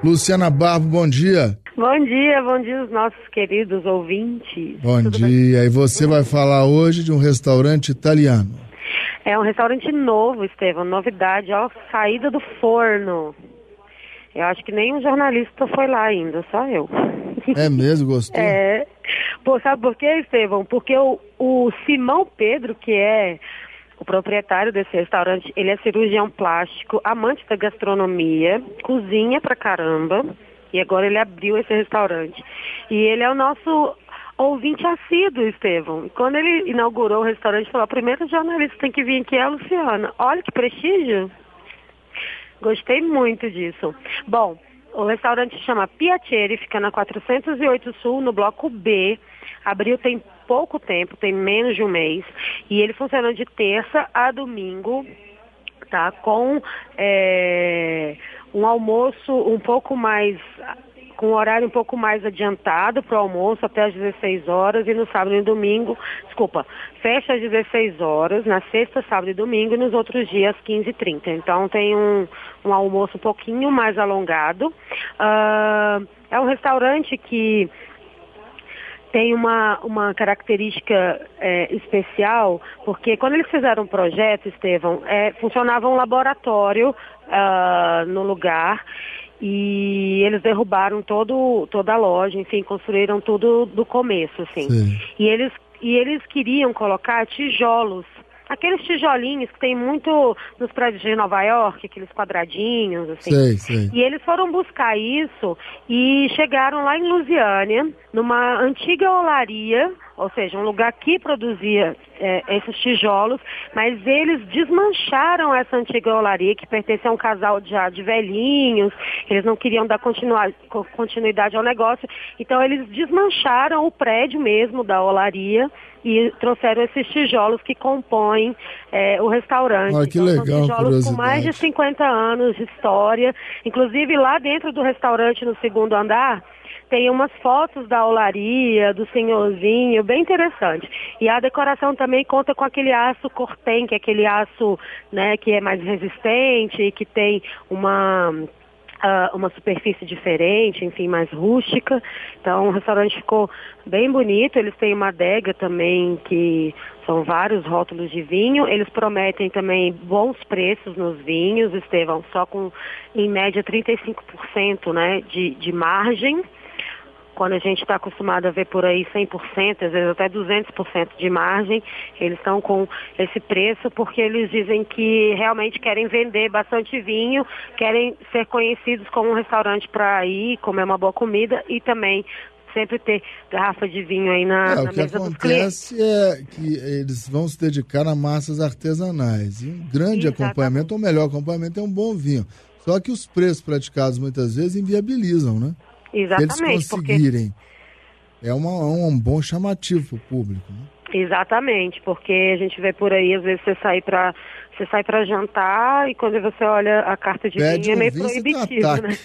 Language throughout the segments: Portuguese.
Luciana Barbo, bom dia. Bom dia os nossos queridos ouvintes. Bom dia, e você vai falar hoje de um restaurante italiano. É um restaurante novo, Estevão, novidade, ó, saída do forno. Eu acho que nenhum jornalista foi lá ainda, só eu. É mesmo, gostou? Pô, sabe por quê, Estevão? Porque o Simão Pedro, que é o proprietário desse restaurante, ele é cirurgião plástico, amante da gastronomia, cozinha pra caramba, e agora ele abriu esse restaurante. E ele é o nosso ouvinte assíduo, Estevão. E quando ele inaugurou o restaurante, falou, a primeira jornalista que tem que vir aqui é a Luciana. Olha que prestígio. Gostei muito disso. Bom, o restaurante se chama Piacere, fica na 408 Sul, no bloco B. Abriu tem pouco tempo, tem menos de um mês. E ele funciona de terça a domingo, tá? Com um almoço um pouco mais, com um horário um pouco mais adiantado para o almoço, até às 16 horas, e no sábado e domingo, fecha às 16 horas, na sexta, sábado e domingo, e nos outros dias, 15h30. Então tem um almoço um pouquinho mais alongado. É um restaurante que tem uma característica especial, porque quando eles fizeram um projeto, Estevão, funcionava um laboratório no lugar, e eles derrubaram toda a loja, enfim, construíram tudo do começo, assim. Sim. E eles queriam colocar tijolos, aqueles tijolinhos que tem muito nos prédios de Nova York, aqueles quadradinhos, assim. Sei. E eles foram buscar isso e chegaram lá em Lusiânia, numa antiga olaria, ou seja, um lugar que produzia esses tijolos, mas eles desmancharam essa antiga olaria, que pertencia a um casal de velhinhos, eles não queriam dar continuidade ao negócio, então eles desmancharam o prédio mesmo da olaria e trouxeram esses tijolos que compõem o restaurante. Olha, que legal, são tijolos com mais de 50 anos de história. Inclusive, lá dentro do restaurante, no segundo andar, tem umas fotos da olaria, do senhorzinho, bem interessante. E a decoração também conta com aquele aço cortem, que é aquele aço, né, que é mais resistente e que tem uma superfície diferente, enfim, mais rústica. Então o restaurante ficou bem bonito. Eles têm uma adega também, que são vários rótulos de vinho. Eles prometem também bons preços nos vinhos, Estevão, só com em média 35%, né, de margem. Quando a gente está acostumado a ver por aí 100%, às vezes até 200% de margem, eles estão com esse preço porque eles dizem que realmente querem vender bastante vinho, querem ser conhecidos como um restaurante para ir comer uma boa comida e também sempre ter garrafa de vinho aí na mesa dos clientes. O que acontece é que eles vão se dedicar a massas artesanais. E um grande acompanhamento, ou melhor acompanhamento, é um bom vinho. Só que os preços praticados muitas vezes inviabilizam, né? Exatamente. Se eles conseguirem, é um bom chamativo para o público, né? Exatamente, porque a gente vê por aí, às vezes você sai para jantar e quando você olha a carta de vinho é meio proibitivo, né?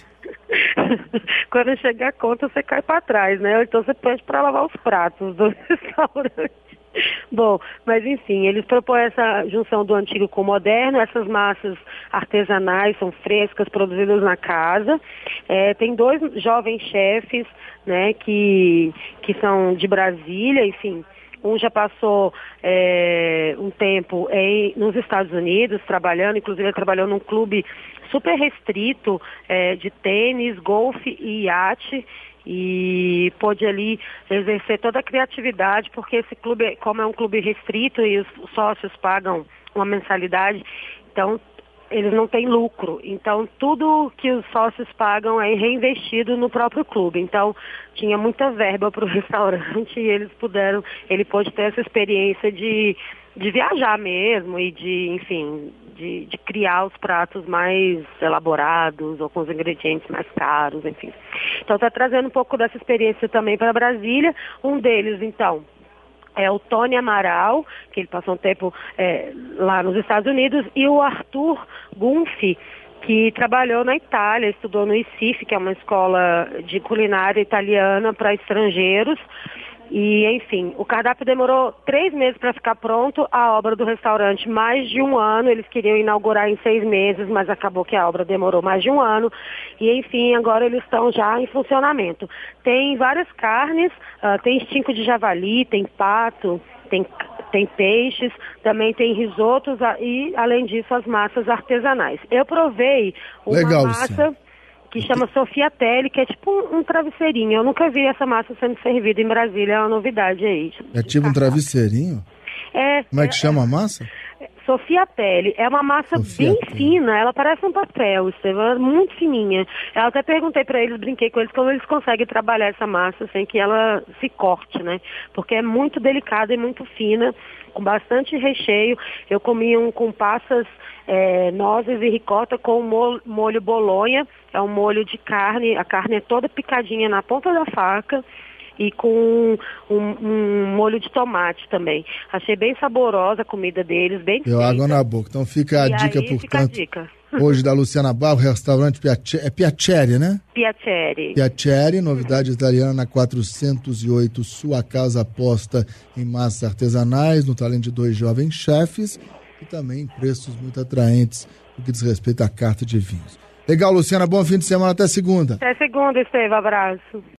Quando chega a conta, você cai para trás, né? Ou então você pede para lavar os pratos do restaurante. Bom, mas enfim, eles propõem essa junção do antigo com o moderno. Essas massas artesanais são frescas, produzidas na casa. Tem 2 jovens chefes, né, que são de Brasília, enfim. Um já passou um tempo nos Estados Unidos trabalhando, inclusive ele trabalhou num clube super restrito de tênis, golfe e iate, e pôde ali exercer toda a criatividade, porque esse clube, como é um clube restrito e os sócios pagam uma mensalidade, então eles não têm lucro. Então tudo que os sócios pagam é reinvestido no próprio clube. Então tinha muita verba para o restaurante e ele pôde ter essa experiência de viajar mesmo e de criar os pratos mais elaborados ou com os ingredientes mais caros, enfim. Então está trazendo um pouco dessa experiência também para Brasília. Um deles, então, é o Tony Amaral, que ele passou um tempo lá nos Estados Unidos, e o Arthur Gunfi, que trabalhou na Itália, estudou no ICIF, que é uma escola de culinária italiana para estrangeiros, E, enfim, o cardápio demorou 3 meses para ficar pronto, a obra do restaurante mais de 1 ano, eles queriam inaugurar em 6 meses, mas acabou que a obra demorou mais de 1 ano, e enfim, agora eles estão já em funcionamento. Tem várias carnes, tem estinco de javali, tem pato, tem peixes, também tem risotos e, além disso, as massas artesanais. Eu provei uma massa que chama Sofiatelli, que é tipo um travesseirinho. Eu nunca vi essa massa sendo servida em Brasília, é uma novidade aí. É tipo um travesseirinho? Como é que chama a massa? Sofiatelli. É uma massa bem fina, ela parece um papel, Estevam, é muito fininha. Eu até perguntei para eles, brinquei com eles, como eles conseguem trabalhar essa massa sem que ela se corte, né? Porque é muito delicada e muito fina, com bastante recheio. Eu comi um com passas, nozes e ricota com molho bolonha, é um molho de carne, a carne é toda picadinha na ponta da faca, e com um molho de tomate também. Achei bem saborosa a comida deles, bem feita. Deu água na boca. Então fica a dica, portanto, hoje da Luciana Barro, restaurante Piaceri, né? Piaceri, novidade italiana na 408, sua casa aposta em massas artesanais, no talento de 2 jovens chefes e também preços muito atraentes no que diz respeito à carta de vinhos. Legal, Luciana, bom fim de semana, até segunda. Até segunda, Estevam, abraço.